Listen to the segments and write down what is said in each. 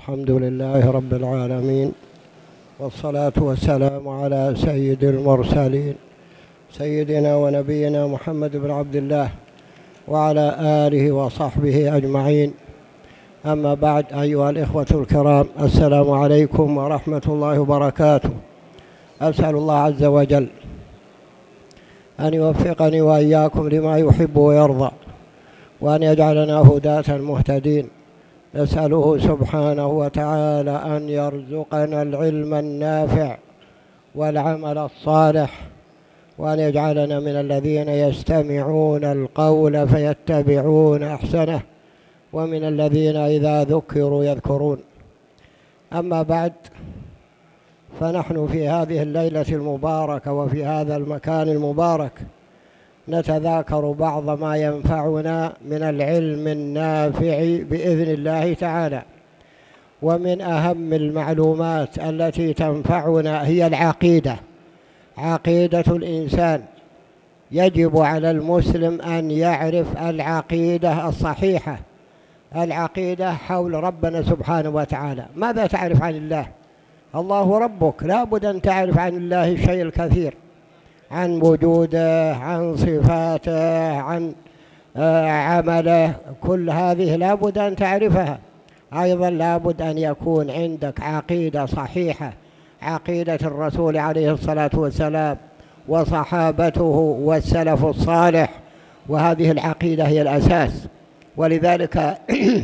الحمد لله رب العالمين، والصلاة والسلام على سيد المرسلين سيدنا ونبينا محمد بن عبد الله وعلى آله وصحبه أجمعين. أما بعد، أيها الإخوة الكرام، السلام عليكم ورحمة الله وبركاته. أسأل الله عز وجل أن يوفقني وإياكم لما يحب ويرضى، وأن يجعلنا هداة مهتدين. نسأله سبحانه وتعالى أن يرزقنا العلم النافع والعمل الصالح، وأن يجعلنا من الذين يستمعون القول فيتبعون أحسنه، ومن الذين إذا ذكروا يذكرون. أما بعد، فنحن في هذه الليلة المباركة وفي هذا المكان المبارك نتذاكر بعض ما ينفعنا من العلم النافع بإذن الله تعالى. ومن أهم المعلومات التي تنفعنا هي العقيدة، عقيدة الإنسان. يجب على المسلم أن يعرف العقيدة الصحيحة، العقيدة حول ربنا سبحانه وتعالى. ماذا تعرف عن الله؟ الله ربك، لا بد أن تعرف عن الله الشيء الكثير، عن وجوده، عن صفاته، عن عمله. كل هذه لا بد أن تعرفها. أيضا لا بد أن يكون عندك عقيدة صحيحة، عقيدة الرسول عليه الصلاة والسلام وصحابته والسلف الصالح، وهذه العقيدة هي الأساس. ولذلك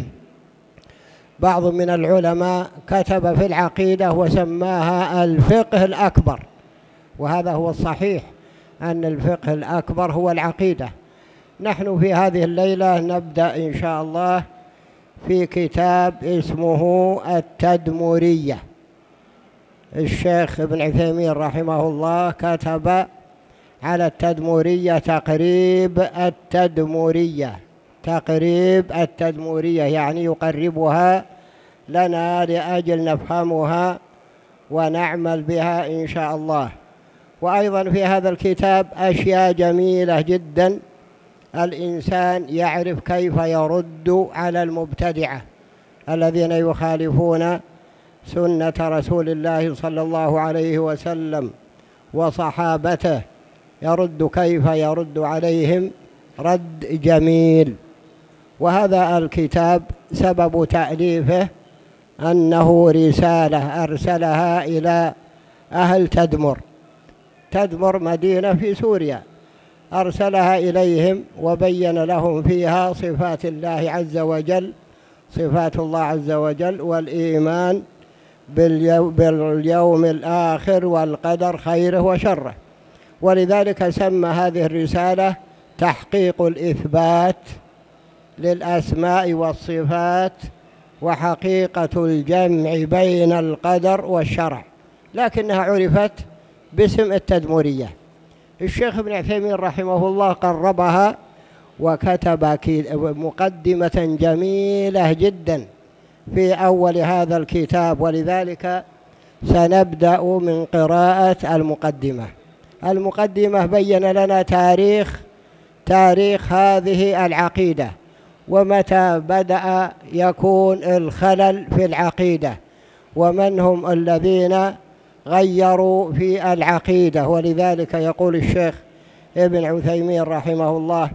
بعض من العلماء كتب في العقيدة وسماها الفقه الأكبر، وهذا هو الصحيح، أن الفقه الأكبر هو العقيدة. نحن في هذه الليلة نبدأ إن شاء الله في كتاب اسمه التدمرية. الشيخ ابن عثيمين رحمه الله كتب على التدمرية تقريب التدمرية، يعني يقربها لنا لأجل نفهمها ونعمل بها إن شاء الله. وأيضا في هذا الكتاب أشياء جميلة جدا، الإنسان يعرف كيف يرد على المبتدعة الذين يخالفون سنة رسول الله صلى الله عليه وسلم وصحابته، كيف يرد عليهم رد جميل. وهذا الكتاب سبب تأليفه أنه رسالة أرسلها إلى أهل تدمر مدينة في سوريا، أرسلها إليهم وبين لهم فيها صفات الله عز وجل، صفات الله عز وجل، والإيمان باليوم الآخر والقدر خيره وشره. ولذلك سمى هذه الرسالة تحقيق الإثبات للأسماء والصفات وحقيقة الجمع بين القدر والشرع، لكنها عرفت باسم التدمرية. الشيخ ابن عثيمين رحمه الله قربها وكتب مقدمة جميلة جدا في أول هذا الكتاب، ولذلك سنبدأ من قراءة المقدمة بين لنا تاريخ هذه العقيدة، ومتى بدأ يكون الخلل في العقيدة، ومن هم الذين غيروا في العقيدة. ولذلك يقول الشيخ ابن عثيمين رحمه الله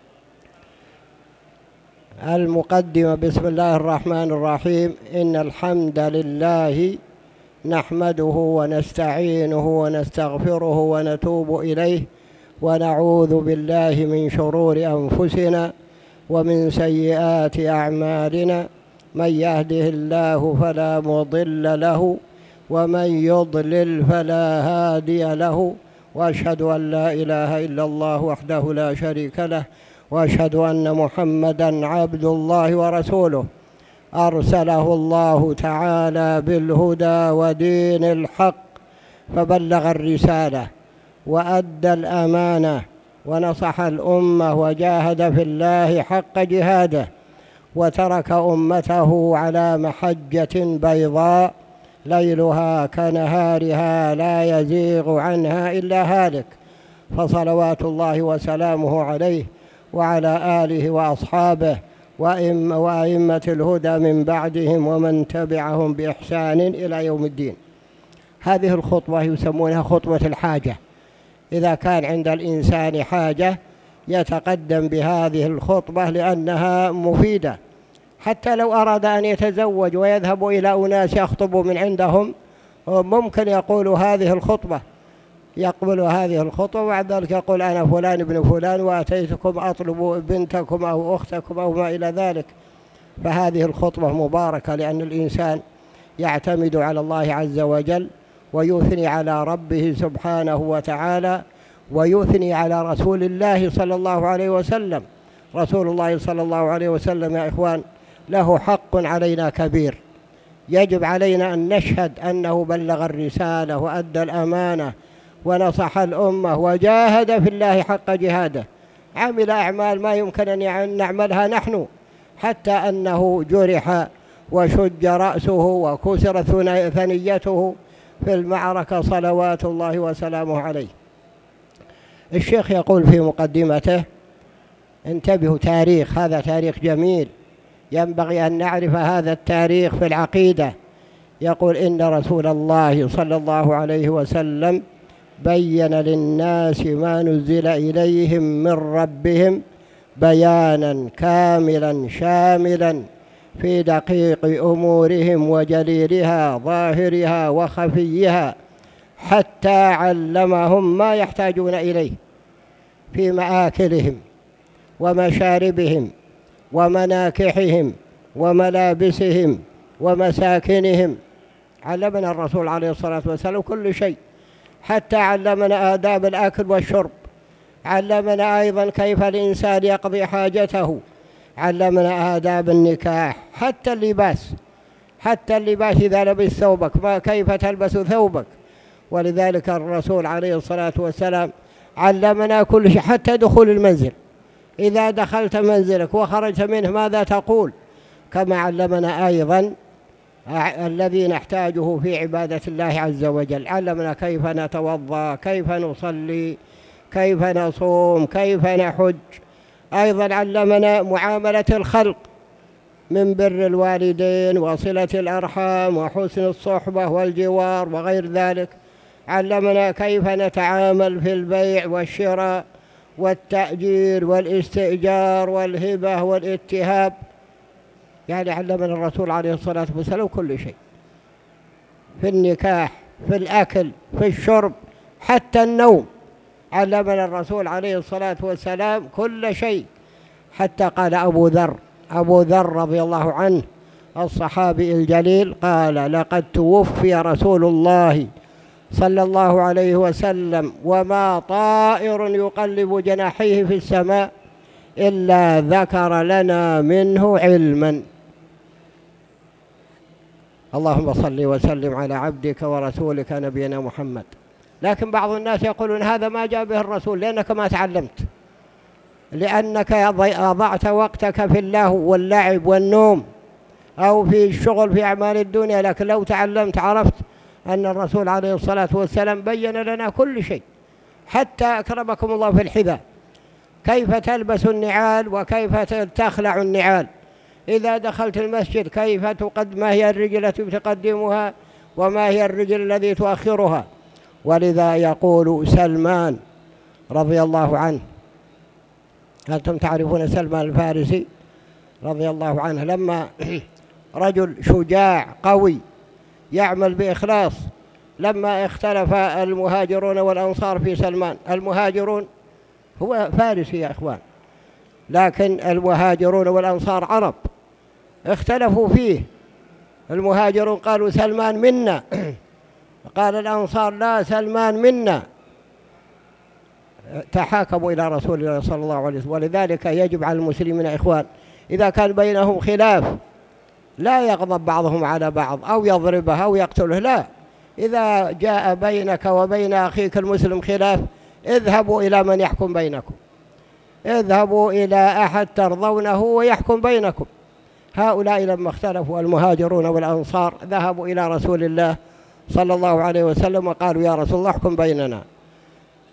المقدمة: بسم الله الرحمن الرحيم، إن الحمد لله نحمده ونستعينه ونستغفره ونتوب إليه، ونعوذ بالله من شرور أنفسنا ومن سيئات أعمالنا، من يهده الله فلا مضل له ومن يضلل فلا هادي له، وأشهد أن لا إله إلا الله وحده لا شريك له، وأشهد أن محمدًا عبد الله ورسوله، أرسله الله تعالى بالهدى ودين الحق، فبلغ الرسالة وأدى الأمانة ونصح الأمة وجاهد في الله حق جهاده، وترك أمته على محجة بيضاء ليلها كنهارها لا يزيغ عنها إلا هالك، فصلوات الله وسلامه عليه وعلى آله وأصحابه وأئمة الهدى من بعدهم ومن تبعهم بإحسان إلى يوم الدين. هذه الخطبة يسمونها خطبة الحاجة. إذا كان عند الإنسان حاجة يتقدم بهذه الخطبة لأنها مفيدة. حتى لو أراد أن يتزوج ويذهب إلى أناس يخطبوا من عندهم ممكن يقول هذه الخطبة، يقبل هذه الخطبة وبعد ذلك يقول أنا فلان ابن فلان وأتيتكم أطلب بنتكم أو أختكم أو ما إلى ذلك. فهذه الخطبة مباركة لأن الإنسان يعتمد على الله عز وجل ويثني على ربه سبحانه وتعالى ويثني على رسول الله صلى الله عليه وسلم. رسول الله صلى الله عليه وسلم يا إخوان له حق علينا كبير، يجب علينا أن نشهد أنه بلغ الرسالة وأدى الأمانة ونصح الأمة وجاهد في الله حق جهاده، عمل أعمال ما يمكن أن نعملها نحن، حتى أنه جرح وشج رأسه وكسر ثنيته في المعركة صلوات الله وسلامه عليه. الشيخ يقول في مقدمته: انتبهوا، تاريخ، هذا تاريخ جميل ينبغي أن نعرف هذا التاريخ في العقيدة. يقول: إن رسول الله صلى الله عليه وسلم بين للناس ما نزل إليهم من ربهم بيانا كاملا شاملا في دقيق أمورهم وجليلها ظاهرها وخفيها، حتى علمهم ما يحتاجون إليه في مآكلهم ومشاربهم ومناكحهم وملابسهم ومساكنهم. علمنا الرسول عليه الصلاة والسلام كل شيء، حتى علمنا آداب الأكل والشرب، علمنا أيضا كيف الإنسان يقضي حاجته، علمنا آداب النكاح، حتى اللباس إذا لبس ثوبك كيف تلبس ثوبك. ولذلك الرسول عليه الصلاة والسلام علمنا كل شيء، حتى دخول المنزل، إذا دخلت منزلك وخرجت منه ماذا تقول، كما علمنا أيضا الذي نحتاجه في عبادة الله عز وجل. علمنا كيف نتوضأ، كيف نصلي، كيف نصوم، كيف نحج. أيضا علمنا معاملة الخلق من بر الوالدين وصلة الأرحام وحسن الصحبة والجوار وغير ذلك. علمنا كيف نتعامل في البيع والشراء والتأجير والاستئجار والهبة والاتهاب. يعني علمنا الرسول عليه الصلاة والسلام كل شيء، في النكاح، في الأكل، في الشرب، حتى النوم علمنا الرسول عليه الصلاة والسلام كل شيء. حتى قال أبو ذر رضي الله عنه الصحابي الجليل قال: لقد توفي رسول الله صلى الله عليه وسلم وما طائر يقلب جناحيه في السماء إلا ذكر لنا منه علما. اللهم صل وسلم على عبدك ورسولك نبينا محمد. لكن بعض الناس يقولون هذا ما جاء به الرسول لأنك ما تعلمت، لأنك أضعت وقتك في اللهو واللعب والنوم أو في الشغل في أعمال الدنيا. لكن لو تعلمت عرفت أن الرسول عليه الصلاة والسلام بين لنا كل شيء، حتى أكرمكم الله في الحذاء، كيف تلبس النعال وكيف تخلع النعال، إذا دخلت المسجد كيف ما هي الرجل التي تقدمها وما هي الرجل التي تؤخرها. ولذا يقول سلمان رضي الله عنه، أنتم تعرفون سلمان الفارسي رضي الله عنه، لما رجل شجاع قوي يعمل بإخلاص، لما اختلف المهاجرون والأنصار في سلمان، المهاجرون هو فارسي يا إخوان، لكن المهاجرون والأنصار عرب، اختلفوا فيه. المهاجرون قالوا سلمان منا، قال الأنصار لا سلمان منا، تحاكموا إلى رسول الله صلى الله عليه وسلم. ولذلك يجب على المسلمين يا إخوان إذا كان بينهم خلاف لا يغضب بعضهم على بعض أو يضربه أو يقتله، لا، إذا جاء بينك وبين أخيك المسلم خلاف اذهبوا إلى من يحكم بينكم، اذهبوا إلى أحد ترضونه ويحكم بينكم. هؤلاء لما اختلفوا المهاجرون والأنصار ذهبوا إلى رسول الله صلى الله عليه وسلم وقالوا يا رسول الله احكم بيننا.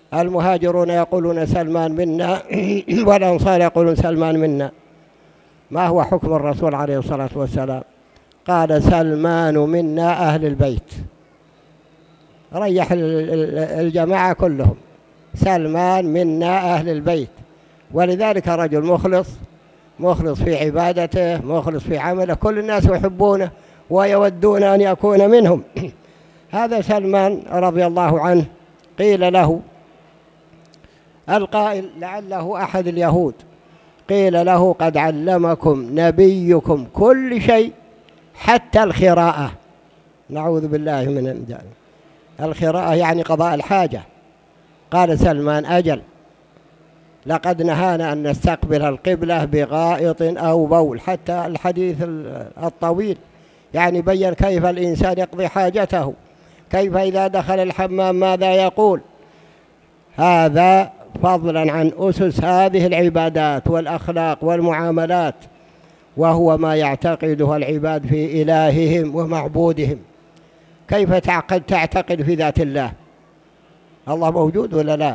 المهاجرون يقولون سلمان منا والأنصار يقولون سلمان منا. ما هو حكم الرسول عليه الصلاة والسلام؟ قال سلمان منا أهل البيت، ريح الجماعة كلهم، سلمان منا أهل البيت. ولذلك رجل مخلص في عبادته، مخلص في عمله، كل الناس يحبونه ويودون أن يكون منهم. هذا سلمان رضي الله عنه. قيل له القائل لعله أحد اليهود، قيل له قد علمكم نبيكم كل شيء حتى الخراءة. نعوذ بالله من ذلك. الخراءة يعني قضاء الحاجة. قال سلمان أجل، لقد نهانا أن نستقبل القبلة بغائط أو بول. حتى الحديث الطويل يعني بين كيف الإنسان يقضي حاجته، كيف إذا دخل الحمام ماذا يقول. هذا فضلا عن أسس هذه العبادات والأخلاق والمعاملات، وهو ما يعتقده العباد في إلههم ومعبودهم. كيف تعتقد في ذات الله؟ الله موجود ولا لا؟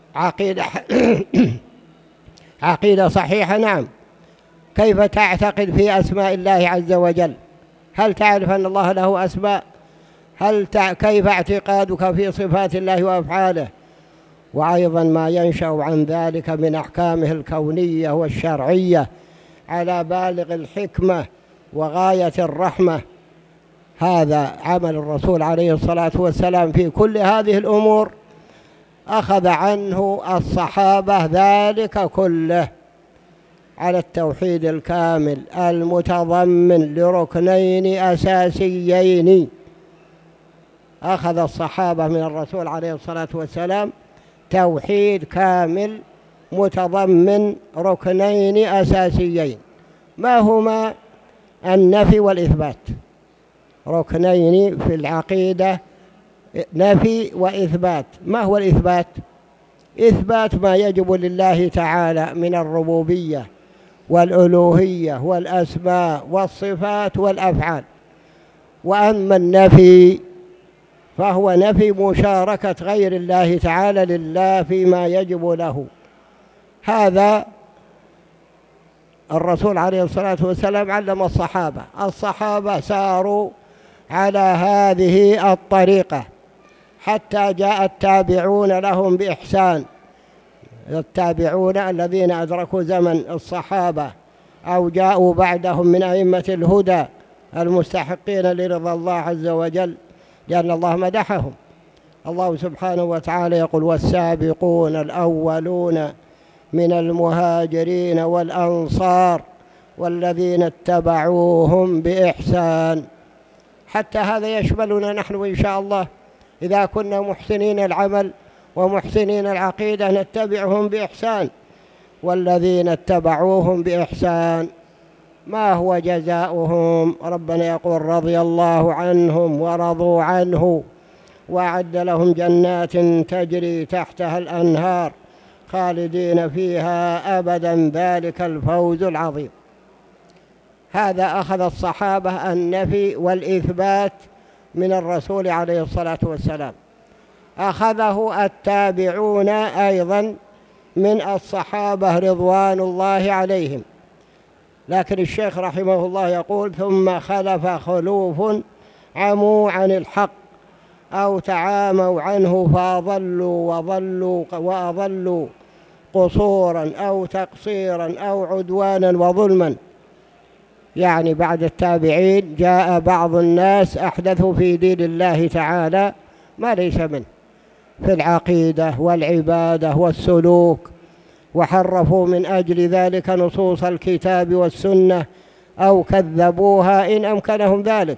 عقيدة صحيحة؟ نعم. كيف تعتقد في أسماء الله عز وجل؟ هل تعرف أن الله له أسماء؟ كيف اعتقادك في صفات الله وأفعاله؟ وأيضا ما ينشأ عن ذلك من أحكامه الكونية والشرعية على بالغ الحكمة وغاية الرحمة. هذا عمل الرسول عليه الصلاة والسلام في كل هذه الأمور. أخذ عنه الصحابة ذلك كله على التوحيد الكامل المتضمن لركنين أساسيين. أخذ الصحابة من الرسول عليه الصلاة والسلام توحيد كامل متضمن ركنين أساسيين. ما هما؟ النفي والإثبات. ركنين في العقيدة، نفي وإثبات. ما هو الإثبات؟ إثبات ما يجب لله تعالى من الربوبية والألوهية والأسماء والصفات والأفعال. وأما النفي فهو نفي مشاركة غير الله تعالى لله فيما يجب له. هذا الرسول عليه الصلاة والسلام علم الصحابة ساروا على هذه الطريقة حتى جاء التابعون لهم بإحسان، التابعون الذين أدركوا زمن الصحابة أو جاءوا بعدهم من أئمة الهدى المستحقين لرضا الله عز وجل، لأن الله مدحهم. الله سبحانه وتعالى يقول والسابقون الأولون من المهاجرين والأنصار والذين اتبعوهم بإحسان. حتى هذا يشملنا نحن إن شاء الله، إذا كنا محسنين العمل ومحسنين العقيدة نتبعهم بإحسان. والذين اتبعوهم بإحسان ما هو جزاؤهم؟ ربنا يقول رضي الله عنهم ورضوا عنه وأعد لهم جنات تجري تحتها الأنهار خالدين فيها أبدا ذلك الفوز العظيم. هذا أخذ الصحابة النفي والإثبات من الرسول عليه الصلاة والسلام. أخذه التابعون أيضا من الصحابة رضوان الله عليهم. لكن الشيخ رحمه الله يقول ثم خلف خلوف عموا عن الحق أو تعاموا عنه فأضلوا وأضلوا قصورا أو تقصيرا أو عدوانا وظلما. يعني بعد التابعين جاء بعض الناس أحدثوا في دين الله تعالى ما ليس منه في العقيدة والعبادة والسلوك، وحرفوا من أجل ذلك نصوص الكتاب والسنة أو كذبوها إن أمكنهم ذلك.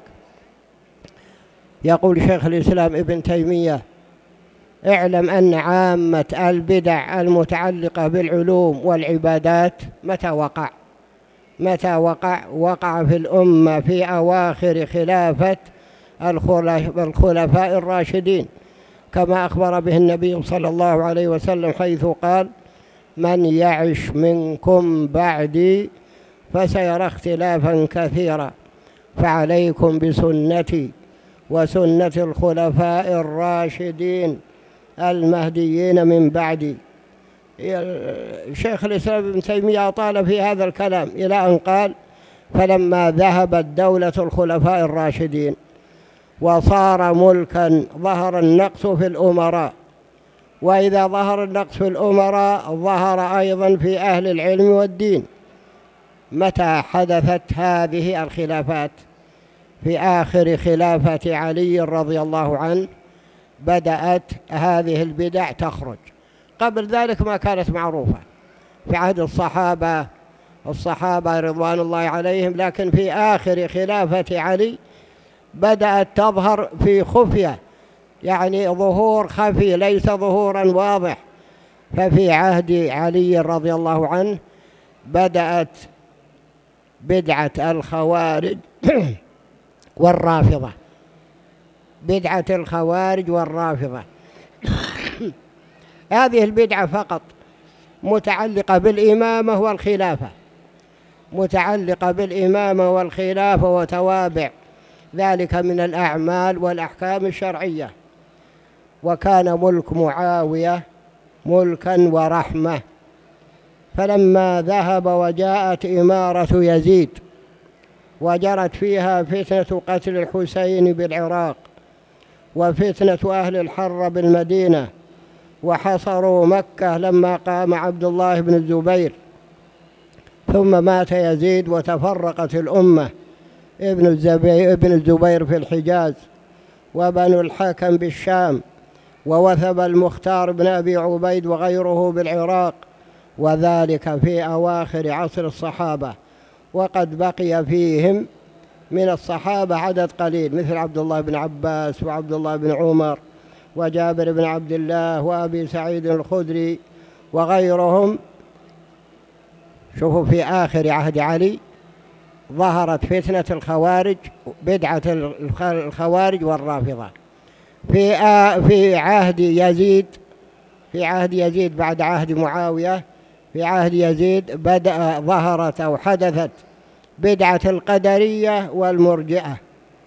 يقول شيخ الإسلام ابن تيمية اعلم أن عامة البدع المتعلقة بالعلوم والعبادات متى وقع في الأمة في أواخر خلافة الخلفاء الراشدين، كما أخبر به النبي صلى الله عليه وسلم حيث قال من يعش منكم بعدي فسيرى اختلافا كثيرا فعليكم بسنتي وسنة الخلفاء الراشدين المهديين من بعدي. شيخ الإسلام ابن تيمية أطال في هذا الكلام إلى أن قال: فلما ذهبت دولة الخلفاء الراشدين وصار ملكا ظهر النقص في الأمراء، وإذا ظهر النقص في الأمراء ظهر أيضا في أهل العلم والدين. متى حدثت هذه الخلافات؟ في آخر خلافة علي رضي الله عنه بدأت هذه البدع تخرج. قبل ذلك ما كانت معروفة في عهد الصحابة رضوان الله عليهم، لكن في آخر خلافة علي بدأت تظهر في خفية، يعني ظهور خفي ليس ظهورا واضح. ففي عهد علي رضي الله عنه بدأت بدعة الخوارج والرافضة، بدعة الخوارج والرافضة. هذه البدعة فقط متعلقة بالإمامة والخلافة، متعلقة بالإمامة والخلافة وتوابع ذلك من الأعمال والأحكام الشرعية. وكان ملك معاوية ملكا ورحمة، فلما ذهب وجاءت إمارة يزيد وجرت فيها فتنة قتل الحسين بالعراق وفتنة أهل الحر بالمدينة، وحصروا مكة لما قام عبد الله بن الزبير، ثم مات يزيد وتفرقت الأمة، ابن الزبير في الحجاز، وبنو الحكم بالشام، ووثب المختار بن أبي عبيد وغيره بالعراق، وذلك في أواخر عصر الصحابة. وقد بقي فيهم من الصحابة عدد قليل مثل عبد الله بن عباس وعبد الله بن عمر وجابر بن عبد الله وأبي سعيد الخدري وغيرهم. شوفوا في آخر عهد علي ظهرت فتنة الخوارج، بدعة الخوارج والرافضة. في عهد يزيد، في عهد يزيد بعد عهد معاوية، في عهد يزيد ظهرت أو حدثت بدعة القدرية والمرجئة،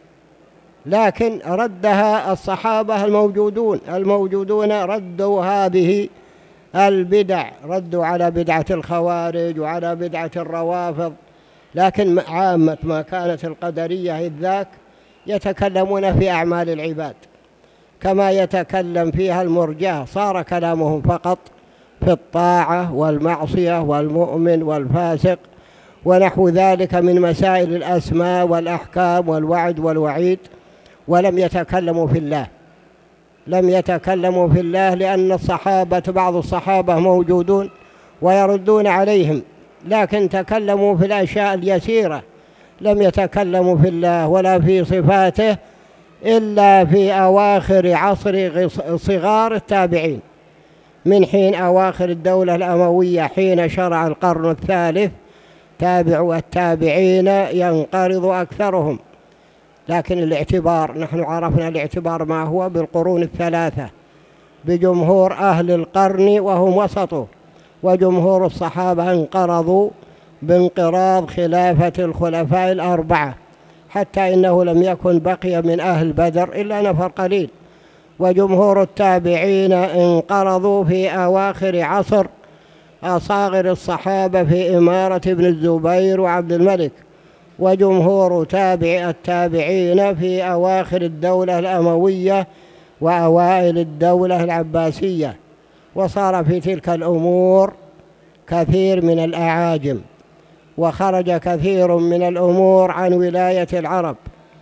لكن ردها الصحابة الموجودون ردوا هذه البدع، ردوا على بدعة الخوارج وعلى بدعة الروافض. لكن عامة ما كانت القدرية إذ ذاك يتكلمون في أعمال العباد كما يتكلم فيها المرجئة، صار كلامهم فقط في الطاعة والمعصية والمؤمن والفاسق ونحو ذلك من مسائل الأسماء والأحكام والوعد والوعيد، ولم يتكلموا في الله، لم يتكلموا في الله، لأن بعض الصحابة موجودون ويردون عليهم، لكن تكلموا في الأشياء اليسيرة، لم يتكلموا في الله ولا في صفاته إلا في أواخر عصر صغار التابعين، من حين أواخر الدولة الأموية حين شرع القرن الثالث تابعوا التابعين ينقرض أكثرهم. لكن الاعتبار، نحن عرفنا الاعتبار ما هو بالقرون الثلاثة، بجمهور أهل القرن وهم وسطه، وجمهور الصحابة انقرضوا بانقراض خلافة الخلفاء الأربعة، حتى إنه لم يكن بقي من أهل بدر إلا نفر قليل. وجمهور التابعين انقرضوا في أواخر عصر أصاغر الصحابة في إمارة ابن الزبير وعبد الملك، وجمهور التابعين في أواخر الدولة الأموية وأوائل الدولة العباسية. وصار في تلك الأمور كثير من الأعاجم، وخرج كثير من الأمور عن ولاية العرب،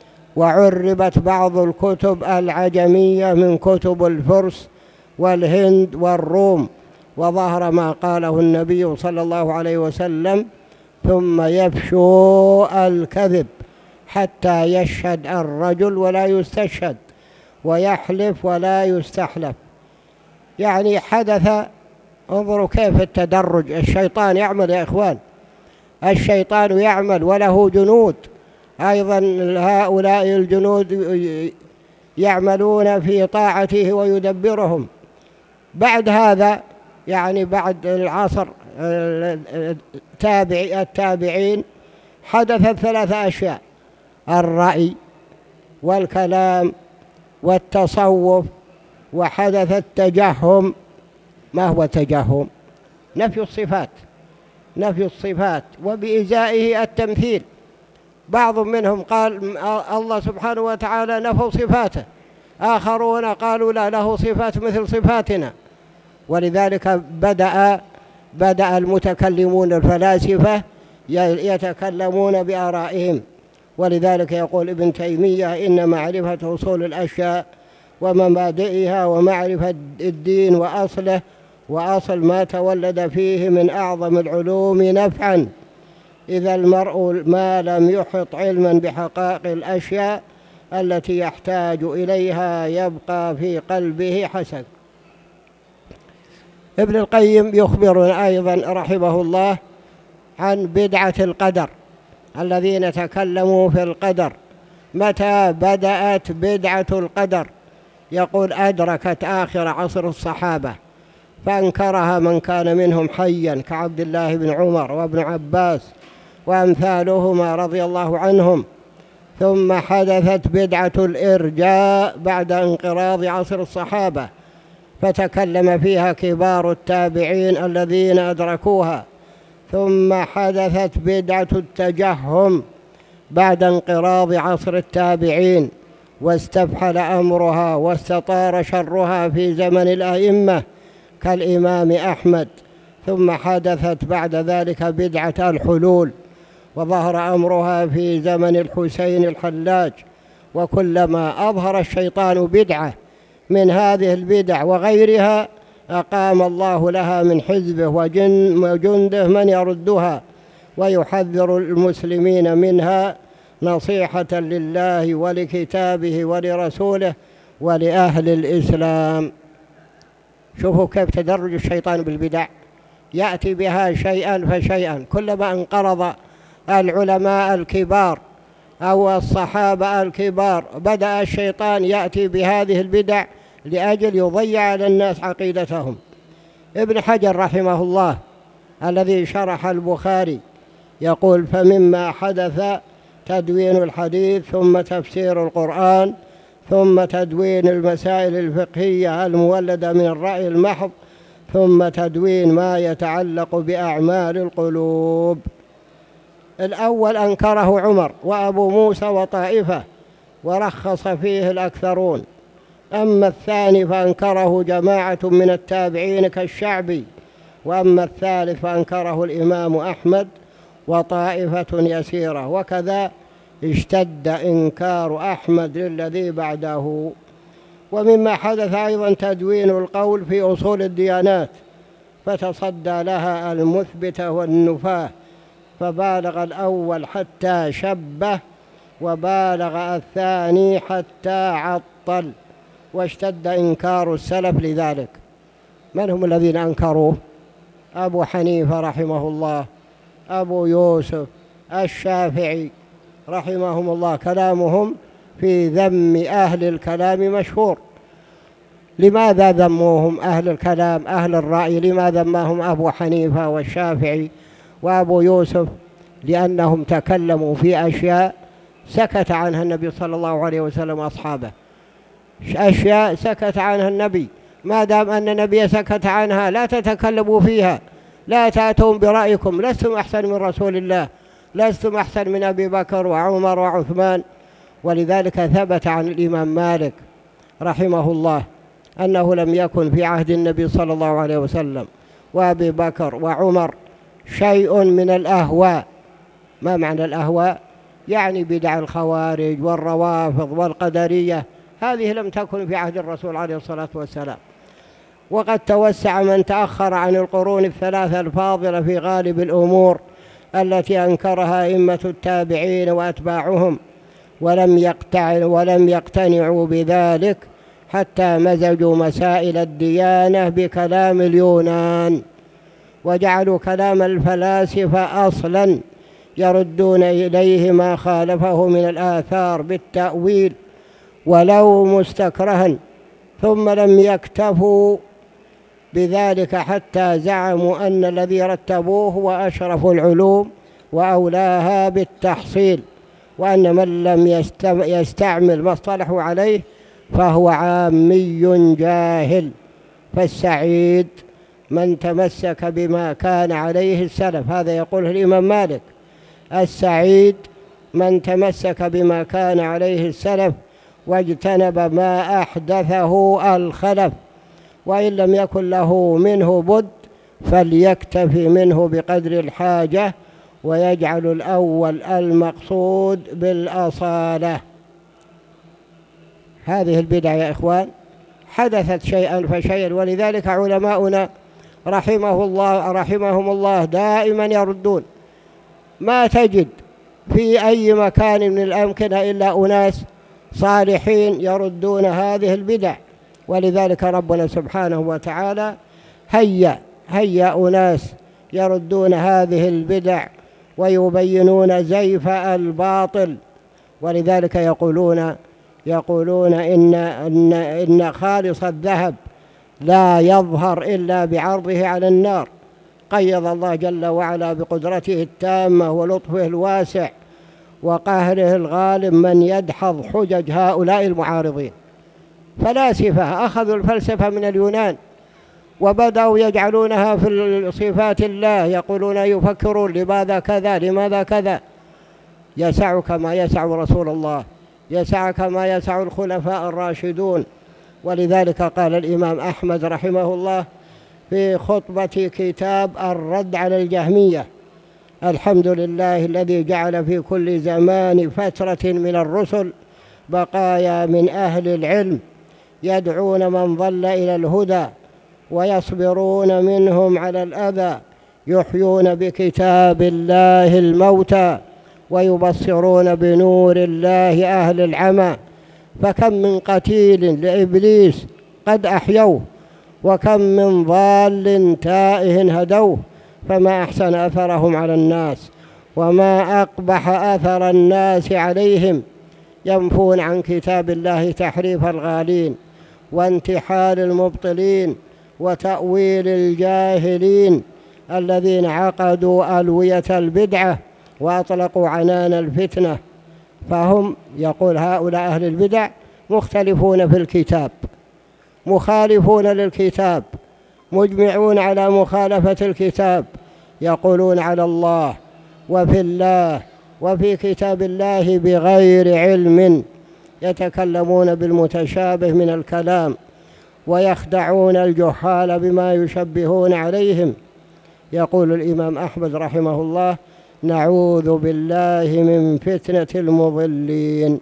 وعربت بعض الكتب العجمية من كتب الفرس والهند والروم، وظهر ما قاله النبي صلى الله عليه وسلم: ثم يفشو الكذب حتى يشهد الرجل ولا يستشهد، ويحلف ولا يستحلف. يعني حدث، انظروا كيف التدرج، الشيطان يعمل يا إخوان، الشيطان يعمل وله جنود أيضا، هؤلاء الجنود يعملون في طاعته ويدبرهم. بعد هذا يعني بعد العصر التابعين حدثت ثلاثة أشياء: الرأي والكلام والتصوف، وحدث التجهم. ما هو التجهم؟ نفي الصفات وبإزائه التمثيل. بعض منهم قال الله سبحانه وتعالى نفوا صفاته، آخرون قالوا لا، له صفات مثل صفاتنا. ولذلك بدأ المتكلمون الفلاسفة يتكلمون بآرائهم. ولذلك يقول ابن تيمية إن معرفة أصول الأشياء ومبادئها ومعرفة الدين وأصله وأصل ما تولد فيه من أعظم العلوم نفعا، إذا المرء ما لم يحط علما بحقائق الأشياء التي يحتاج إليها يبقى في قلبه حسد. ابن القيم يخبرنا أيضا رحمه الله عن بدعة القدر، الذين تكلموا في القدر. متى بدأت بدعة القدر؟ يقول أدركت آخر عصر الصحابة فأنكرها من كان منهم حيا كعبد الله بن عمر وابن عباس وأمثالهما رضي الله عنهم. ثم حدثت بدعة الإرجاء بعد انقراض عصر الصحابة، فتكلم فيها كبار التابعين الذين أدركوها. ثم حدثت بدعة التجهم بعد انقراض عصر التابعين، واستفحل أمرها واستطار شرها في زمن الأئمة كالإمام أحمد. ثم حدثت بعد ذلك بدعة الحلول، وظهر أمرها في زمن الحسين الحلاج. وكلما أظهر الشيطان بدعة من هذه البدع وغيرها أقام الله لها من حزبه وجنده من يردها ويحذر المسلمين منها نصيحة لله ولكتابه ولرسوله ولأهل الإسلام. شوفوا كيف تدرج الشيطان بالبدع، يأتي بها شيئا فشيئا. كلما انقرض العلماء الكبار أو الصحابة الكبار بدأ الشيطان يأتي بهذه البدع لأجل يضيع على الناس عقيدتهم. ابن حجر رحمه الله الذي شرح البخاري يقول فمما حدث تدوين الحديث، ثم تفسير القرآن، ثم تدوين المسائل الفقهية المولدة من الرأي المحض، ثم تدوين ما يتعلق بأعمال القلوب. الأول أنكره عمر وأبو موسى وطائفة ورخص فيه الأكثرون. أما الثاني فأنكره جماعة من التابعين كالشعبي. وأما الثالث فأنكره الإمام أحمد وطائفة يسيرة. وكذا اشتد إنكار أحمد للذي بعده. ومما حدث أيضا تدوين القول في أصول الديانات، فتصدى لها المثبتة والنفاة، فبالغ الأول حتى شبه، وبالغ الثاني حتى عطل، واشتد إنكار السلف لذلك. من هم الذين أنكروه؟ أبو حنيفة رحمه الله، أبو يوسف، الشافعي رحمهم الله. كلامهم في ذم أهل الكلام مشهور. لماذا ذموهم أهل الكلام أهل الرأي؟ لماذا ذمهم أبو حنيفة والشافعي وأبو يوسف؟ لأنهم تكلموا في أشياء سكت عنها النبي صلى الله عليه وسلم وأصحابه، أشياء سكت عنها النبي. ما دام أن النبي سكت عنها لا تتكلموا فيها، لا تأتون برأيكم، لستم أحسن من رسول الله، لستم أحسن من أبي بكر وعمر وعثمان. ولذلك ثبت عن الإمام مالك رحمه الله أنه لم يكن في عهد النبي صلى الله عليه وسلم وأبي بكر وعمر شيء من الأهواء. ما معنى الأهواء؟ يعني بدع الخوارج والروافض والقدرية، هذه لم تكن في عهد الرسول عليه الصلاة والسلام. وقد توسع من تأخر عن القرون الثلاثة الفاضلة في غالب الأمور التي أنكرها أئمة التابعين وأتباعهم، ولم يقتنعوا بذلك حتى مزجوا مسائل الديانة بكلام اليونان، وجعلوا كلام الفلاسفة أصلا يردون إليه ما خالفه من الآثار بالتأويل ولو مستكرها. ثم لم يكتفوا بذلك حتى زعموا أن الذي رتبوه هو أشرف العلوم وأولاها بالتحصيل، وأن من لم يستعمل ما اصطلحوا عليه فهو عامي جاهل. فالسعيد من تمسك بما كان عليه السلف، هذا يقوله الإمام مالك. السعيد من تمسك بما كان عليه السلف واجتنب ما أحدثه الخلف، وإن لم يكن له منه بد فليكتفي منه بقدر الحاجة، ويجعل الأول المقصود بالأصالة. هذه البدع يا إخوان حدثت شيئا فشيئا، ولذلك علماؤنا رحمهم الله دائما يردون. ما تجد في أي مكان من الأمكنة إلا أناس صالحين يردون هذه البدع، ولذلك ربنا سبحانه وتعالى هيأ أناس يردون هذه البدع ويبينون زيف الباطل. ولذلك يقولون إن خالص الذهب لا يظهر إلا بعرضه على النار. قيض الله جل وعلا بقدرته التامة ولطفه الواسع وقهره الغالب من يدحض حجج هؤلاء المعارضين. فلاسفة أخذوا الفلسفة من اليونان وبدأوا يجعلونها في صفات الله، يقولون يفكرون لماذا كذا لماذا كذا. يسعك ما يسع رسول الله، يسعك ما يسع الخلفاء الراشدون. ولذلك قال الإمام أحمد رحمه الله في خطبة كتاب الرد على الجهمية: الحمد لله الذي جعل في كل زمان فترة من الرسل بقايا من أهل العلم يدعون من ضل إلى الهدى ويصبرون منهم على الأذى، يحيون بكتاب الله الموتى ويبصرون بنور الله أهل العمى. فكم من قتيل لإبليس قد أحيوه، وكم من ضال تائه هدوه، فما أحسن أثرهم على الناس وما أقبح أثر الناس عليهم. ينفون عن كتاب الله تحريف الغالين وانتحال المبطلين وتأويل الجاهلين الذين عقدوا ألوية البدعة وأطلقوا عنان الفتنة. فهم يقول هؤلاء أهل البدع مختلفون في الكتاب، مخالفون للكتاب، مجمعون على مخالفة الكتاب، يقولون على الله وفي الله وفي كتاب الله بغير علم، يتكلمون بالمتشابه من الكلام ويخدعون الجهال بما يشبهون عليهم. يقول الإمام أحمد رحمه الله: نعوذ بالله من فتنة المضلين.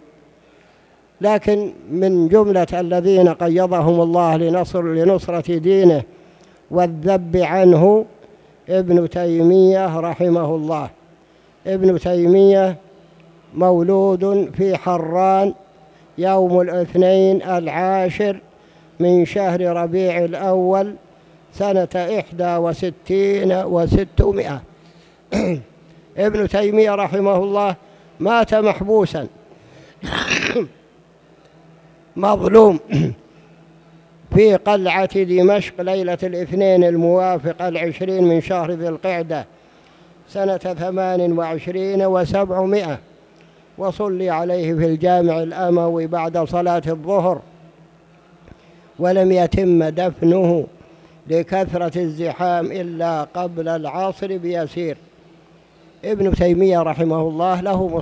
لكن من جملة الذين قيضهم الله لنصرة دينه والذب عنه ابن تيمية رحمه الله. ابن تيمية مولود في حران يوم الاثنين 10 من شهر ربيع الأول سنة 61 و600. ابن تيمية رحمه الله مات محبوسا مظلوم في قلعة دمشق ليلة الاثنين الموافق 20 من شهر ذي القعدة سنة 28 و700، وصلي عليه في الجامع الأموي بعد صلاة الظهر، ولم يتم دفنه لكثرة الزحام إلا قبل العصر بيسير. ابن تيمية رحمه الله له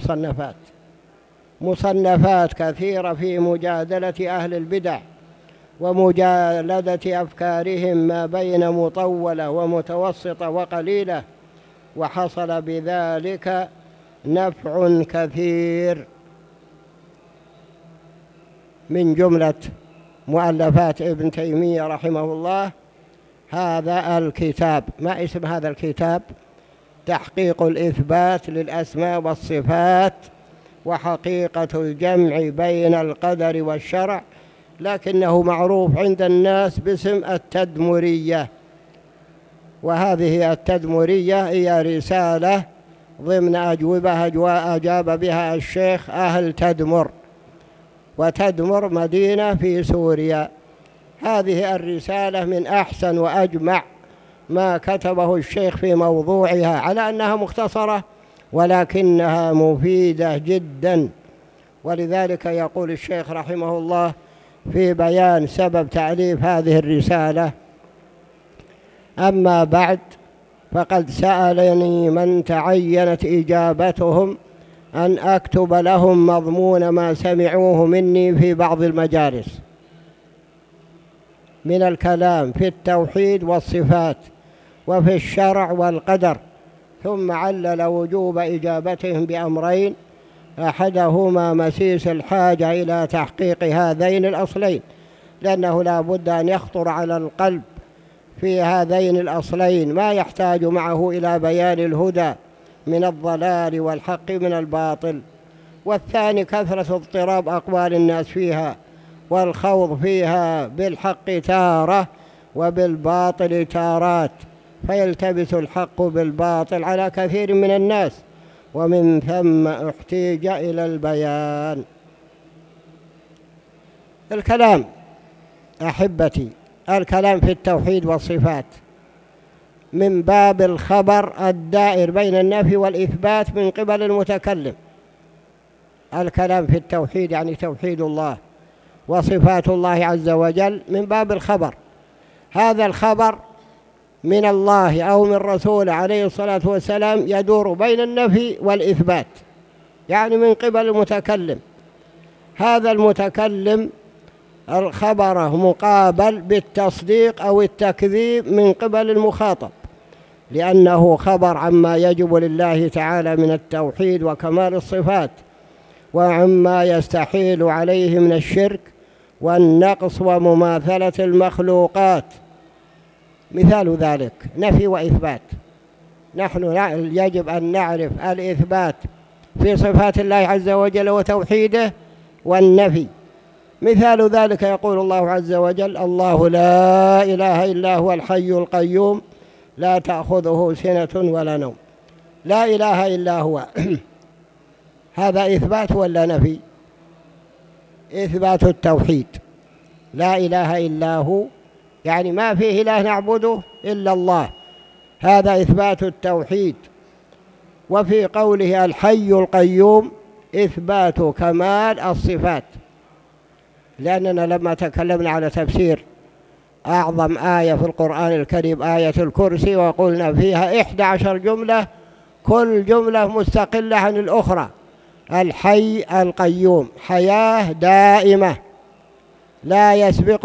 مصنفات كثيرة في مجادلة أهل البدع ومجالدة أفكارهم ما بين مطولة ومتوسطة وقليلة، وحصل بذلك نفع كثير. من جملة مؤلفات ابن تيمية رحمه الله هذا الكتاب. ما اسم هذا الكتاب؟ تحقيق الإثبات للأسماء والصفات وحقيقة الجمع بين القدر والشرع، لكنه معروف عند الناس باسم التدمرية. وهذه التدمرية هي رسالة ضمن أجوبة أجاب بها الشيخ أهل تدمر، وتدمر مدينة في سوريا. هذه الرسالة من أحسن وأجمع ما كتبه الشيخ في موضوعها، على أنها مختصرة ولكنها مفيدة جدا. ولذلك يقول الشيخ رحمه الله في بيان سبب تأليف هذه الرسالة: أما بعد، فقد سألني من تعينت إجابتهم أن أكتب لهم مضمون ما سمعوه مني في بعض المجالس من الكلام في التوحيد والصفات وفي الشرع والقدر، ثم علل وجوب إجابتهم بأمرين: أحدهما مسيس الحاجة إلى تحقيق هذين الأصلين، لأنه لا بد أن يخطر على القلب في هذين الأصلين ما يحتاج معه إلى بيان الهدى من الضلال والحق من الباطل. والثاني كثرة اضطراب أقوال الناس فيها والخوض فيها بالحق تارة وبالباطل تارات، فيلتبس الحق بالباطل على كثير من الناس، ومن ثم احتيج إلى البيان. الكلام أحبتي، الكلام في التوحيد والصفات من باب الخبر الدائر بين النفي والإثبات من قبل المتكلم. الكلام في التوحيد يعني توحيد الله وصفات الله عز وجل من باب الخبر. هذا الخبر من الله أو من رسوله عليه الصلاة والسلام يدور بين النفي والإثبات، يعني من قبل المتكلم. هذا المتكلم الخبر مقابل بالتصديق أو التكذيب من قبل المخاطب، لأنه خبر عما يجب لله تعالى من التوحيد وكمال الصفات، وعما يستحيل عليه من الشرك والنقص ومماثلة المخلوقات. مثال ذلك نفي وإثبات. نحن يجب أن نعرف الإثبات في صفات الله عز وجل وتوحيده، والنفي. مثال ذلك يقول الله عز وجل: الله لا إله إلا هو الحي القيوم لا تأخذه سنة ولا نوم. لا إله إلا هو هذا إثبات ولا نفي؟ إثبات التوحيد. لا إله إلا هو يعني ما فيه إله نعبده إلا الله، هذا إثبات التوحيد. وفي قوله الحي القيوم إثبات كمال الصفات، لأننا لما تكلمنا على تفسير أعظم آية في القرآن الكريم آية الكرسي وقلنا فيها 11 جملة كل جملة مستقلة عن الأخرى. الحي القيوم حياة دائمة لا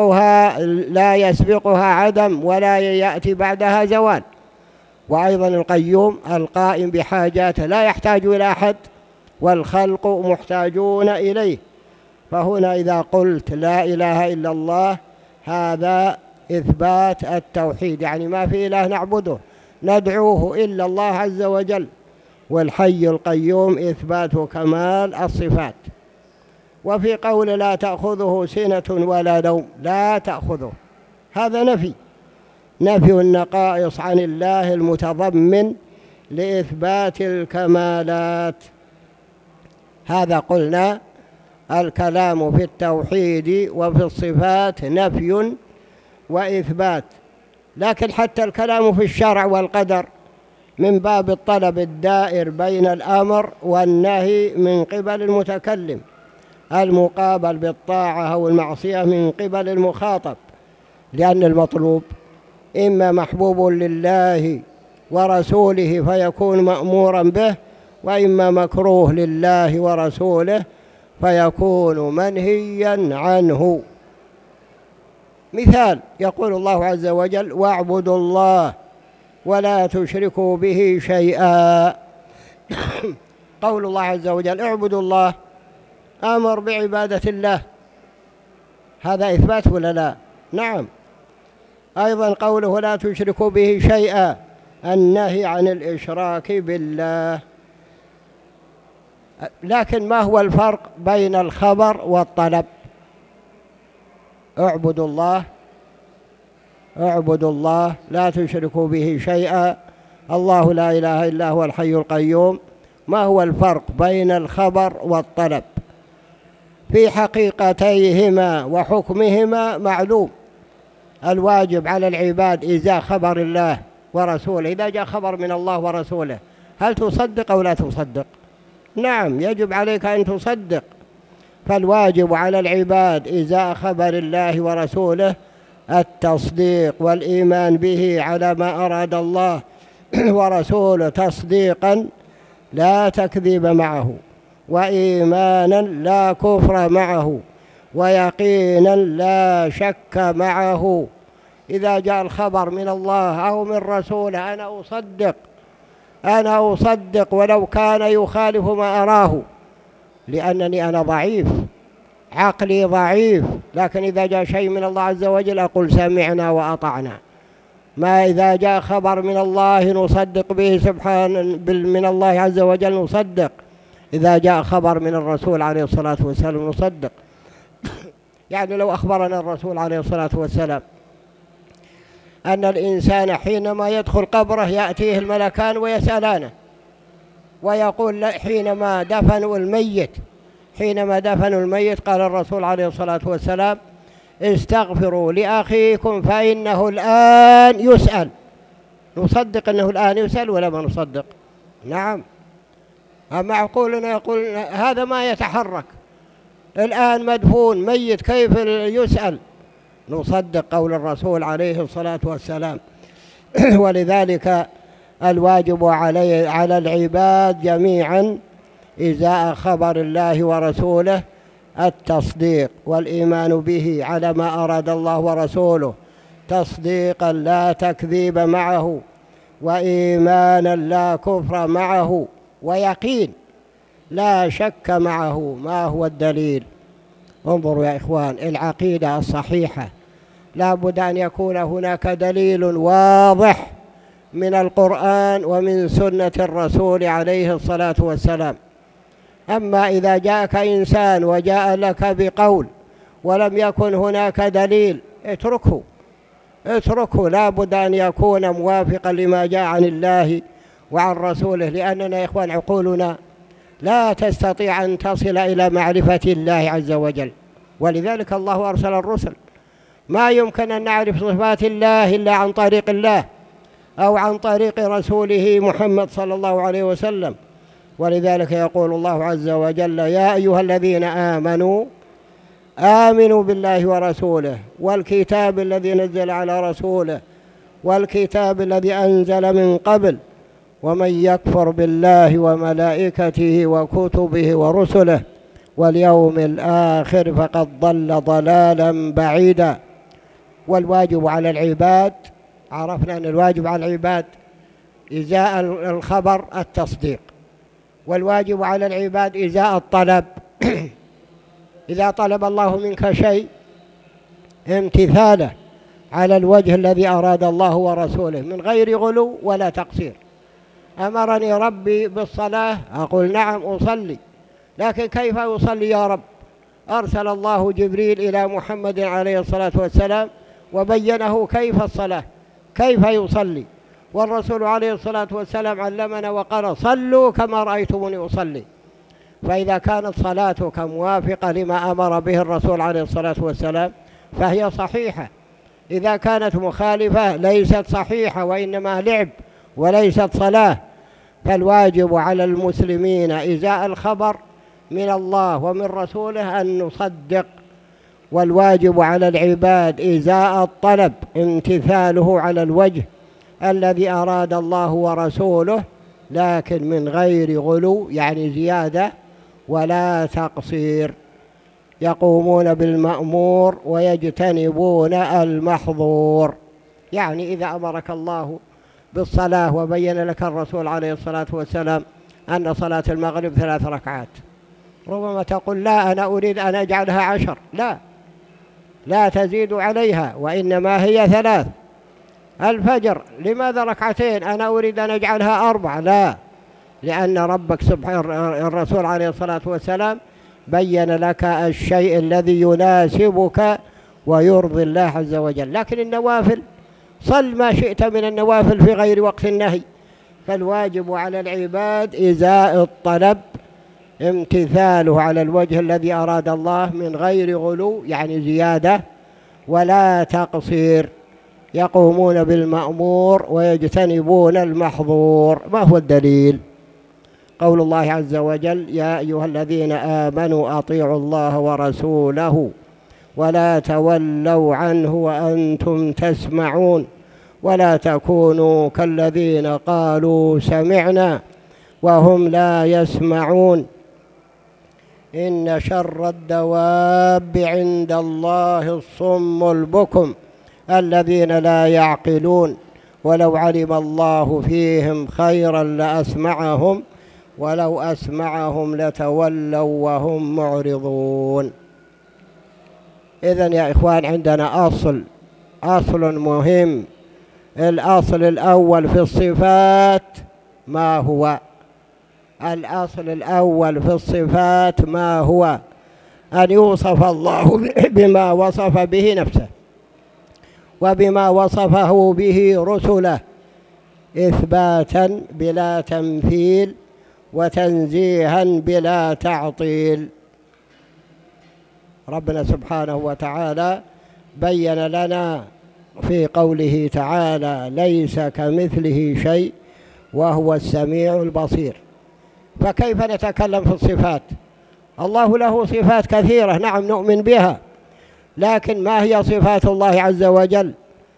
يسبقها عدم ولا يأتي بعدها زوال. وأيضا القيوم القائم بحاجاته لا يحتاج إلى أحد والخلق محتاجون إليه. فهنا إذا قلت لا إله إلا الله هذا إثبات التوحيد، يعني ما في إله نعبده ندعوه إلا الله عز وجل. والحي القيوم إثبات كمال الصفات. وفي قول لا تأخذه سنة ولا نوم، لا تأخذه هذا نفي النقائص عن الله المتضمن لإثبات الكمالات. هذا قلنا الكلام في التوحيد وفي الصفات نفي وإثبات. لكن حتى الكلام في الشرع والقدر من باب الطلب الدائر بين الأمر والنهي من قبل المتكلم، المقابل بالطاعة أو المعصية من قبل المخاطب، لأن المطلوب إما محبوب لله ورسوله فيكون مأمورا به، وإما مكروه لله ورسوله فيكون منهيا عنه. مثال يقول الله عز وجل: واعبدوا الله ولا تشركوا به شيئا. قول الله عز وجل اعبدوا الله أمر بعبادة الله، هذا إثبات ولا لا؟ نعم. أيضا قوله لا تشركوا به شيئا النهي عن الإشراك بالله. لكن ما هو الفرق بين الخبر والطلب؟ اعبدوا الله لا تشركوا به شيئا، الله لا إله إلا هو الحي القيوم. ما هو الفرق بين الخبر والطلب؟ في حقيقتيهما وحكمهما معلوم. الواجب على العباد إزاء خبر الله ورسوله، إذا جاء خبر من الله ورسوله هل تصدق أو لا تصدق؟ نعم، يجب عليك أن تصدق. فالواجب على العباد إزاء خبر الله ورسوله التصديق والإيمان به على ما أراد الله ورسوله تصديقا لا تكذيب معه، وإيمانا لا كفر معه، ويقينا لا شك معه. إذا جاء الخبر من الله أو من رسوله أنا أصدق ولو كان يخالف ما أراه، لأنني أنا ضعيف، عقلي ضعيف. لكن إذا جاء شيء من الله عز وجل أقول سمعنا وأطعنا. ما إذا جاء خبر من الله نصدق به سبحانه، من الله عز وجل نصدق. إذا جاء خبر من الرسول عليه الصلاة والسلام نصدق. يعني لو أخبرنا الرسول عليه الصلاة والسلام أن الإنسان حينما يدخل قبره يأتيه الملكان ويسألانه، ويقول حينما دفنوا الميت قال الرسول عليه الصلاة والسلام استغفروا لأخيكم فإنه الآن يسأل. نصدق أنه الآن يسأل ولا ما نصدق؟ نعم. معقولنا يقول هذا ما يتحرك الآن مدفون ميت كيف يسأل؟ نصدق قول الرسول عليه الصلاة والسلام. ولذلك الواجب على العباد جميعا إزاء خبر الله ورسوله التصديق والإيمان به على ما أراد الله ورسوله تصديقا لا تكذيب معه، وإيمانا لا كفر معه، ويقين لا شك معه. ما هو الدليل؟ انظروا يا إخوان، العقيدة الصحيحة لا بد أن يكون هناك دليل واضح من القرآن ومن سنة الرسول عليه الصلاة والسلام. أما إذا جاءك إنسان وجاء لك بقول ولم يكن هناك دليل اتركه. لا بد أن يكون موافقا لما جاء عن الله وعن رسوله، لأننا يا إخوان عقولنا لا تستطيع أن تصل إلى معرفة الله عز وجل. ولذلك الله أرسل الرسل. ما يمكن أن نعرف صفات الله إلا عن طريق الله أو عن طريق رسوله محمد صلى الله عليه وسلم. ولذلك يقول الله عز وجل يا أيها الذين آمنوا بالله ورسوله والكتاب الذي نزل على رسوله والكتاب الذي أنزل من قبل، ومن يكفر بالله وملائكته وكتبه ورسله واليوم الآخر فقد ضل ضلالا بعيدا. والواجب على العباد، عرفنا أن الواجب على العباد إزاء الخبر التصديق، والواجب على العباد إزاء الطلب. إذا طلب الله منك شيء امتثاله على الوجه الذي أراد الله ورسوله من غير غلو ولا تقصير. أمرني ربي بالصلاة أقول نعم أصلي، لكن كيف أصلي يا رب؟ أرسل الله جبريل إلى محمد عليه الصلاة والسلام وبينه كيف الصلاة، كيف يصلي. والرسول عليه الصلاة والسلام علمنا وقال صلوا كما رأيتموني أصلي. فإذا كانت صلاتك موافقة لما أمر به الرسول عليه الصلاة والسلام فهي صحيحة. إذا كانت مخالفة ليست صحيحة وإنما لعب وليست صلاة. فالواجب على المسلمين إزاء الخبر من الله ومن رسوله أن نصدق، والواجب على العباد إزاء الطلب امتثاله على الوجه الذي أراد الله ورسوله، لكن من غير غلو يعني زيادة ولا تقصير. يقومون بالمأمور ويجتنبون المحظور. يعني إذا أمرك الله بالصلاة وبين لك الرسول عليه الصلاة والسلام أن صلاة المغرب 3 ركعات، ربما تقول لا أنا أريد أن أجعلها 10، لا تزيد عليها وإنما هي 3. الفجر لماذا 2 أنا أريد أن أجعلها 4، لا، لأن ربك سبحانه الرسول عليه الصلاة والسلام بين لك الشيء الذي يناسبك ويرضي الله عز وجل. لكن النوافل صل ما شئت من النوافل في غير وقت النهي. فالواجب على العباد إزاء الطلب امتثاله على الوجه الذي أراد الله من غير غلو يعني زيادة ولا تقصير. يقومون بالمأمور ويجتنبون المحظور. ما هو الدليل؟ قول الله عز وجل يا أيها الذين آمنوا أطيعوا الله ورسوله ولا تولوا عنه وأنتم تسمعون ولا تكونوا كالذين قالوا سمعنا وهم لا يسمعون. إن شر الدواب عند الله الصم البكم الذين لا يعقلون ولو علم الله فيهم خيرا لأسمعهم ولو أسمعهم لتولوا وهم معرضون. إذن يا إخوان عندنا أصل مهم. الأصل الأول في الصفات ما هو؟ الأصل الأول في الصفات ما هو؟ أن يوصف الله بما وصف به نفسه وبما وصفه به رسله إثباتا بلا تمثيل وتنزيها بلا تعطيل. ربنا سبحانه وتعالى بين لنا في قوله تعالى ليس كمثله شيء وهو السميع البصير. فكيف نتكلم في الصفات؟ الله له صفات كثيرة نعم نؤمن بها، لكن ما هي صفات الله عز وجل؟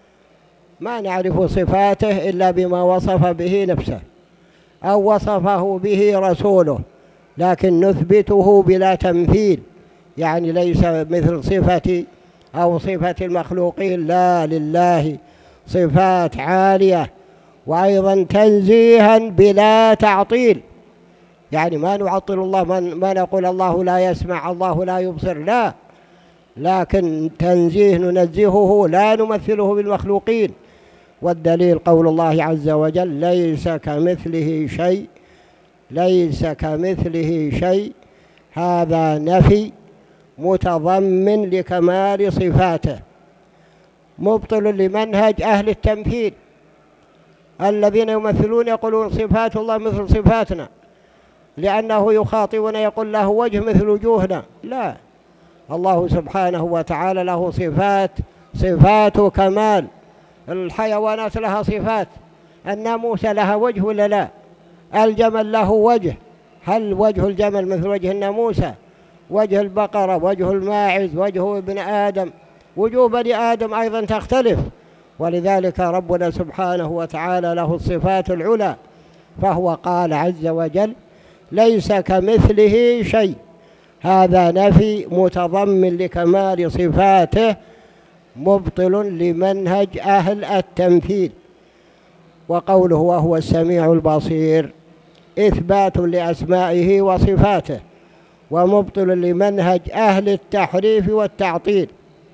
ما نعرف صفاته إلا بما وصف به نفسه أو وصفه به رسوله، لكن نثبته بلا تمثيل، يعني ليس مثل صفتي أو صفة المخلوقين، لا، لله صفات عالية. وأيضا تنزيها بلا تعطيل، يعني ما نعطل الله، ما نقول الله لا يسمع الله لا يبصر، لا، لكن تنزيه ننزهه لا نمثله بالمخلوقين. والدليل قول الله عز وجل ليس كمثله شيء، ليس كمثله شيء، هذا نفي متضمن لكمال صفاته مبطل لمنهج أهل التمثيل الذين يمثلون يقولون صفات الله مثل صفاتنا، لأنه يخاطبنا يقول له وجه مثل وجوهنا. لا، الله سبحانه وتعالى له صفات كمال. الحيوانات لها صفات، الناموسة لها وجه ولا لا؟ الجمل له وجه، هل وجه الجمل مثل وجه الناموسة؟ وجه البقرة، وجه الماعز، وجه ابن آدم، وجوه بني آدم أيضا تختلف. ولذلك ربنا سبحانه وتعالى له الصفات العلى، فهو قال عز وجل ليس كمثله شيء، هذا نفي متضمن لكمال صفاته مبطل لمنهج أهل التمثيل. وقوله وهو السميع البصير إثبات لأسمائه وصفاته ومبطل لمنهج أهل التحريف والتعطيل.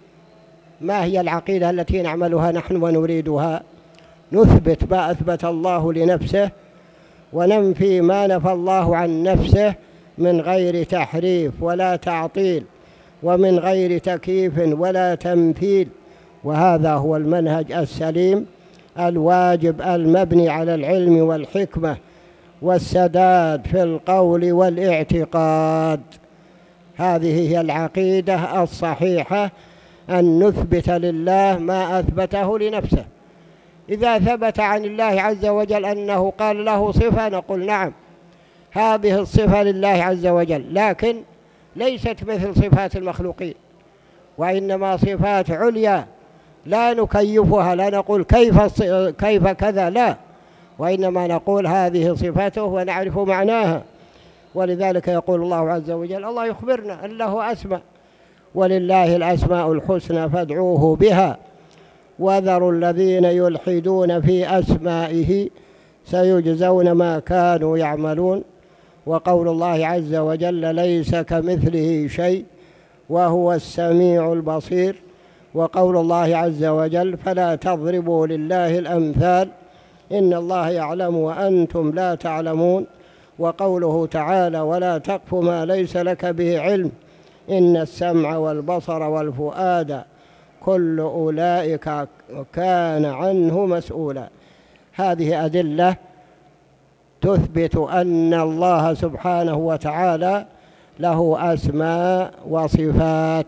ما هي العقيدة التي نعملها نحن ونريدها؟ نثبت ما أثبت الله لنفسه وننفي ما نفى الله عن نفسه من غير تحريف ولا تعطيل ومن غير تكييف ولا تمثيل. وهذا هو المنهج السليم الواجب المبني على العلم والحكمة والسداد في القول والاعتقاد. هذه هي العقيدة الصحيحة، أن نثبت لله ما أثبته لنفسه. إذا ثبت عن الله عز وجل أنه قال له صفة نقول نعم هذه الصفة لله عز وجل، لكن ليست مثل صفات المخلوقين، وإنما صفات عليا لا نكيفها، لا نقول كيف كذا، لا، وإنما نقول هذه صفاته ونعرف معناها. ولذلك يقول الله عز وجل الله يخبرنا أن له أسماء ولله الأسماء الحسنى فادعوه بها وذروا الذين يلحدون في أسمائه سيجزون ما كانوا يعملون. وقول الله عز وجل ليس كمثله شيء وهو السميع البصير. وقول الله عز وجل فلا تضربوا لله الأمثال إن الله يعلم وأنتم لا تعلمون. وقوله تعالى ولا تقف ما ليس لك به علم إن السمع والبصر والفؤاد كل أولئك كان عنه مسؤولا. هذه أدلة تثبت أن الله سبحانه وتعالى له أسماء وصفات،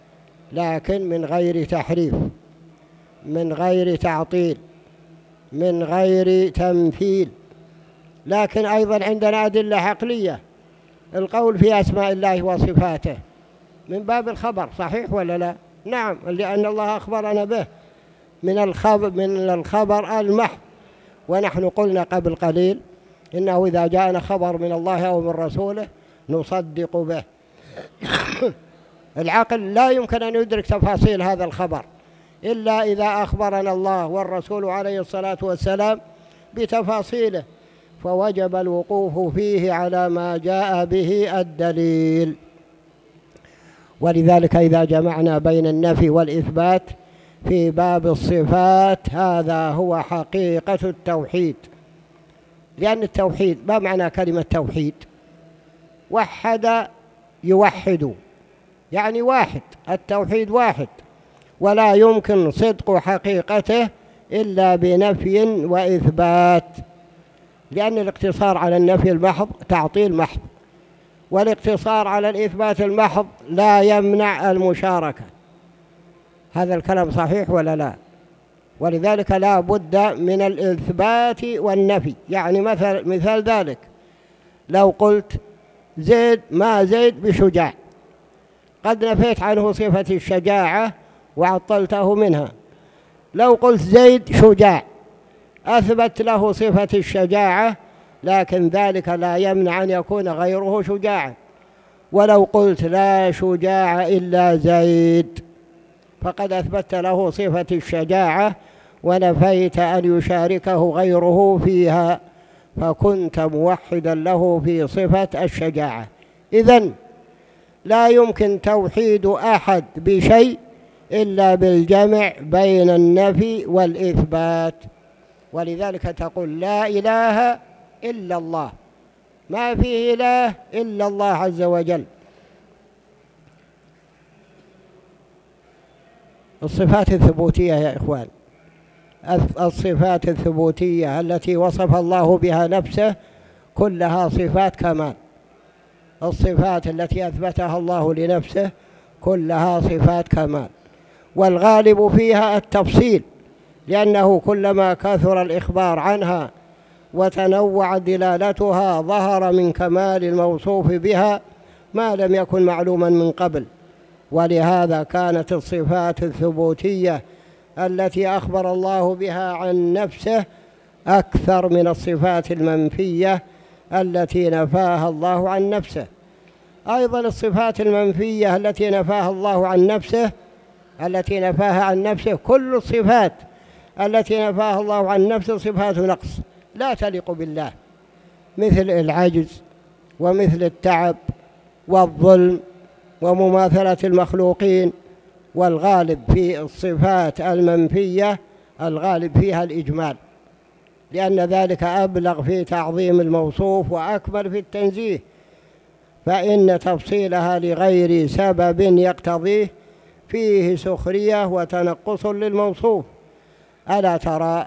لكن من غير تحريف، من غير تعطيل، من غير تمثيل. لكن أيضا عندنا أدلة عقلية، القول في أسماء الله وصفاته من باب الخبر، صحيح ولا لا؟ نعم، لأن الله أخبرنا به من الخبر المحض. ونحن قلنا قبل قليل إنه إذا جاءنا خبر من الله أو من رسوله نصدق به. العقل لا يمكن أن يدرك تفاصيل هذا الخبر إلا إذا أخبرنا الله والرسول عليه الصلاة والسلام بتفاصيله، فوجب الوقوف فيه على ما جاء به الدليل. ولذلك إذا جمعنا بين النفي والإثبات في باب الصفات هذا هو حقيقة التوحيد. لأن التوحيد، ما معنى كلمة توحيد؟ وحد يوحد، يعني واحد، التوحيد واحد، ولا يمكن صدق حقيقته إلا بنفي وإثبات. لأن الاقتصار على النفي المحض تعطيل محض، والاقتصار على الإثبات المحض لا يمنع المشاركة. هذا الكلام صحيح ولا لا؟ ولذلك لا بد من الإثبات والنفي. يعني مثال ذلك لو قلت زيد ما زيد بشجاع، قد نفيت عنه صفة الشجاعة وعطلته منها. لو قلت زيد شجاع أثبت له صفة الشجاعة، لكن ذلك لا يمنع أن يكون غيره شجاعا. ولو قلت لا شجاع إلا زيد فقد أثبت له صفة الشجاعة ونفيت أن يشاركه غيره فيها، فكنت موحدا له في صفة الشجاعة. إذن لا يمكن توحيد أحد بشيء إلا بالجمع بين النفي والإثبات. ولذلك تقول لا إله إلا الله، ما فيه إله إلا الله عز وجل. الصفات الثبوتية يا إخوان، الصفات الثبوتية التي وصف الله بها نفسه كلها صفات كمال. الصفات التي أثبتها الله لنفسه كلها صفات كمال، والغالب فيها التفصيل، لأنه كلما كثر الإخبار عنها وتنوع دلالتها ظهر من كمال الموصوف بها ما لم يكن معلوما من قبل. ولهذا كانت الصفات الثبوتية التي أخبر الله بها عن نفسه أكثر من الصفات المنفية التي نفاها الله عن نفسه. أيضا الصفات المنفية التي نفاها الله عن نفسه، التي نفاها عن نفسه، كل الصفات التي نفاها الله عن نفسه صفات نقص لا تليق بالله، مثل العجز ومثل التعب والظلم ومماثلة المخلوقين. والغالب في الصفات المنفية الغالب فيها الإجمال، لأن ذلك أبلغ في تعظيم الموصوف وأكبر في التنزيه، فإن تفصيلها لغير سبب يقتضيه فيه سخرية وتنقص للموصوف. ألا ترى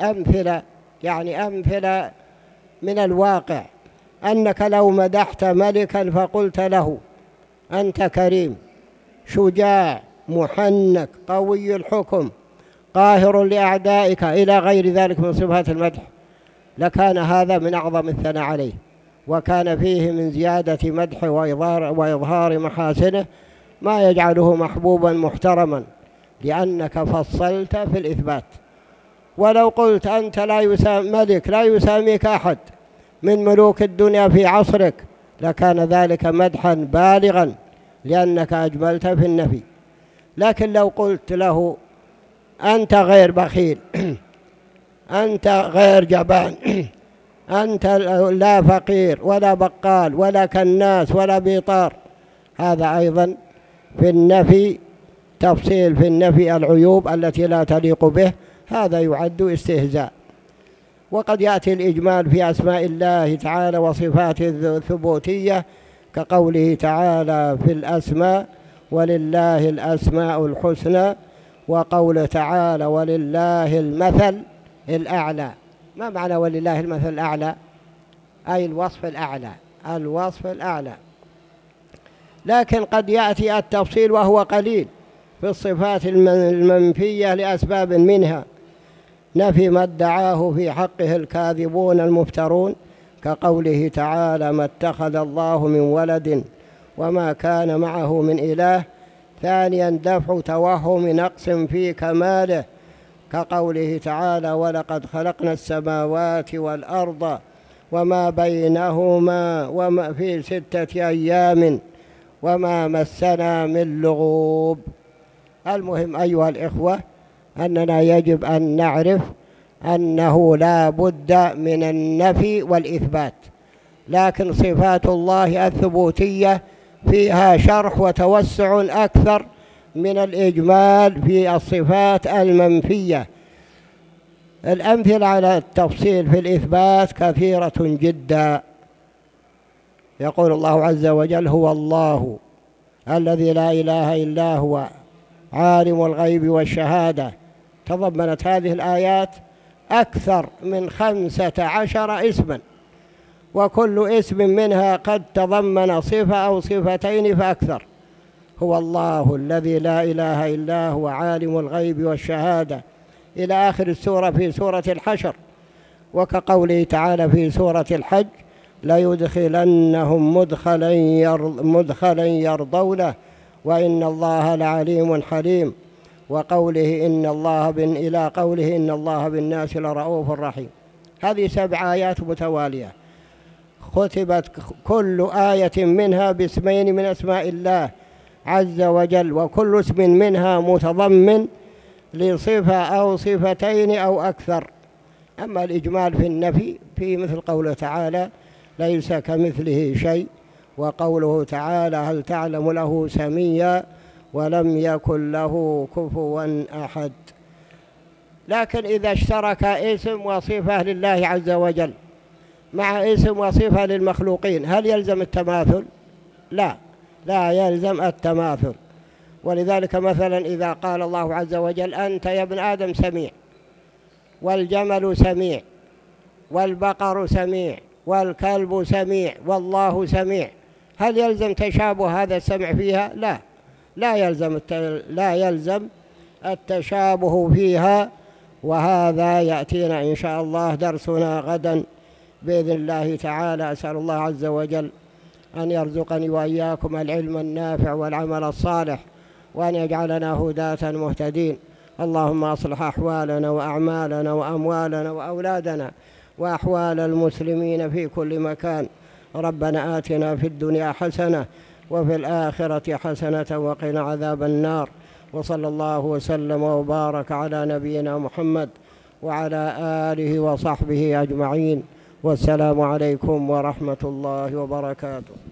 أمثلة من الواقع، أنك لو مدحت ملكا فقلت له أنت كريم شجاع محنك قوي الحكم قاهر لأعدائك إلى غير ذلك من صفات المدح، لكان هذا من أعظم الثناء عليه، وكان فيه من زيادة مدح وإظهار محاسنه ما يجعله محبوبا محترما، لأنك فصلت في الإثبات. ولو قلت أنت ملك لا يساميك أحد من ملوك الدنيا في عصرك لكان ذلك مدحا بالغا، لأنك أجملت في النفي. لكن لو قلت له أنت غير بخيل أنت غير جبان أنت لا فقير ولا بقال ولا كناس ولا بيطار، هذا أيضا في النفي تفصيل في النفي العيوب التي لا تليق به، هذا يعد استهزاء. وقد يأتي الإجمال في أسماء الله تعالى وصفاته الثبوتية كقوله تعالى في الأسماء ولله الأسماء الحسنى، وقول تعالى ولله المثل الأعلى. ما معنى ولله المثل الأعلى؟ أي الوصف الأعلى، الوصف الأعلى. لكن قد يأتي التفصيل وهو قليل في الصفات المنفية لأسباب، منها نفي ما ادعاه في حقه الكاذبون المفترون كقوله تعالى ما اتخذ الله من ولد وما كان معه من إله ثانيا دفع توهم نقص في كماله، كقوله تعالى: ولقد خلقنا السماوات والأرض وما بينهما في 6 أيام وما مسنا من لغوب. المهم أيها الإخوة أننا يجب أن نعرف أنه لا بد من النفي والإثبات، لكن صفات الله الثبوتية فيها شرح وتوسع أكثر من الإجمال في الصفات المنفية. الأمثلة على التفصيل في الإثبات كثيرة جدا. يقول الله عز وجل: هو الله الذي لا إله إلا هو عالم الغيب والشهادة. تضمنت هذه الآيات أكثر من 15 اسما، وكل اسم منها قد تضمن صفة أو صفتين فأكثر. هو الله الذي لا إله إلا هو عالم الغيب والشهادة إلى آخر السورة في سورة الحشر. وكقوله تعالى في سورة الحج: ليدخلنهم مدخلا يرضونه وإن الله لعليم حليم. وقوله إلى قوله إن الله بالناس لرؤوف رحيم. هذه 7 آيات متوالية، ختمت كل آية منها باسمين من أسماء الله عز وجل، وكل اسم منها متضمن لصفة أو صفتين أو أكثر. أما الإجمال في النفي في مثل قوله تعالى: ليس كمثله شيء، وقوله تعالى: هل تعلم له سميا، ولم يكن له كفوا أحد. لكن إذا اشترك اسم وصفة لله عز وجل مع اسم وصفة للمخلوقين، هل يلزم التماثل؟ لا يلزم التماثل. ولذلك مثلا إذا قال الله عز وجل: أنت يا ابن آدم سميع، والجمل سميع، والبقر سميع، والكلب سميع، والله سميع، هل يلزم تشابه هذا السمع فيها؟ لا يلزم التشابه فيها. وهذا يأتينا إن شاء الله درسنا غدا بإذن الله تعالى. أسأل الله عز وجل أن يرزقني وإياكم العلم النافع والعمل الصالح، وأن يجعلنا هداة مهتدين. اللهم أصلح أحوالنا وأعمالنا وأموالنا وأولادنا وأحوال المسلمين في كل مكان. ربنا آتنا في الدنيا حسنة وفي الآخرة حسنة وقنا عذاب النار. وصلى الله وسلم وبارك على نبينا محمد وعلى آله وصحبه أجمعين. والسلام عليكم ورحمة الله وبركاته.